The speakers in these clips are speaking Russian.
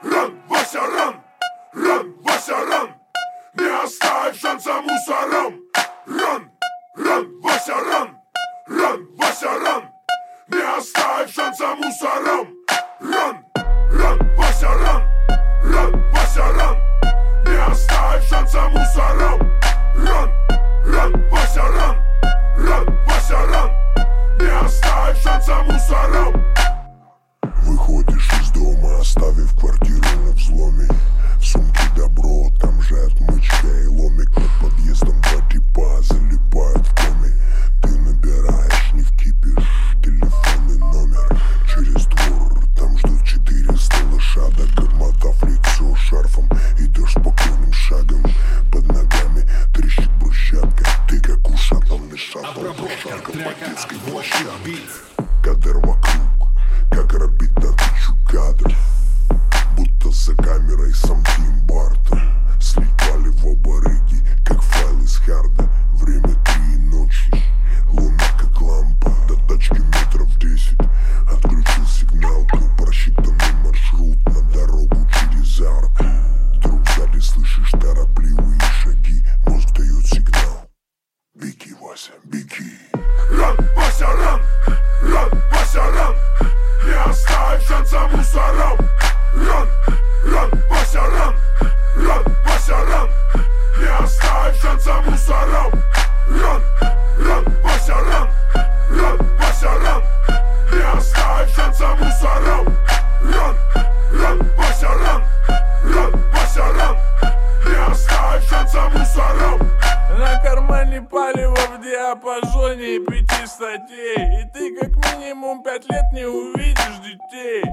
Ран, Вася, ран! Ран, Вася, ран! Не оставь шанса мусорам! Ран, Вася, ран! Ран, Вася, ран! Не оставь шанса мусорам! Ран, Вася, ран! Ран, Вася, ран! Не оставь шанса мусорам! Ран, Вася, ран! Ран, Вася, ран! Не оставь шанса мусорам! Выходишь из дома, оставив квартиру на взломе. В сумке добро, там же отмычка и ломик. Под подъездом два типа залипают в коме. Ты набираешь не в кипиш телефонный номер. Через двор, там ждут 400 лошадок. Обмотав лицо шарфом, идешь спокойным шагом. Под ногами трещит брусчатка. Ты как ушатанный шаттл, шарка по детской площадке. Кадр вокруг, как орбит на 1000 кадров. Будто за камерой сам Тим Бартон. Слетали в оба рыги, как файл из харда. Время 3 ночи, луна как лампа. До тачки метров 10, отключил сигналку. Просчитанный маршрут на дорогу через арку. Вдруг сзади слышишь торопливые шаги. Мозг дает сигнал: беги, Вася, беги. Ран, Вася, ран! Ран, Вася, ран! Не оставь шанса мусорам! Ран, Вася, ран! Ран, Вася, ран! Не оставь шанса мусорам! Ран, Вася, ран! Ран, Вася, ран! Не оставь шанса мусорам! Ран, Вася, ран! Ран, Вася, ран! Не оставь шанса мусорам! На кармане палево в диапазоне 5 статей. И ты как минимум 5 лет не увидишь детей.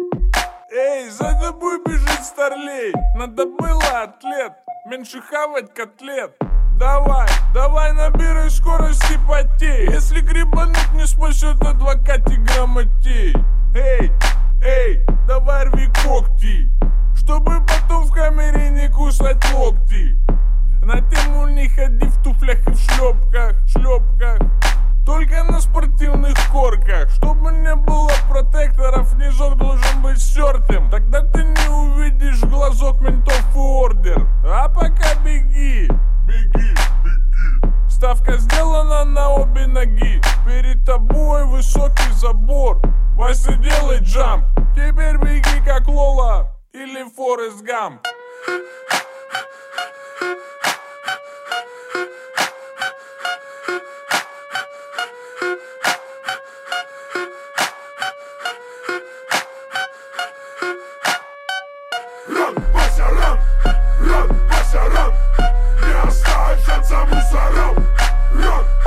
Эй, за тобой бежит старлей. Надо было атлет, меньше хавать котлет. Давай, набирай скорость и потей. Если грибануть не спасет адвокат и грамотей. Эй, давай рви когти, чтобы потом в камере не кусать локти. На тему не ходи в туфлях и в шлепках. Только на спортивных корках. Чтобы не было протекторов, низок должен быть стертым. Тогда ты не увидишь в глазок ментов и ордер. А пока беги. Ставка сделана на обе ноги. Перед тобой высокий забор. Вася, делай джамп. Теперь беги как Лола или Форест Гамп. Ран, Вася, ран! Ран, Вася, ран! Не оставь шанса мусорам! Ран,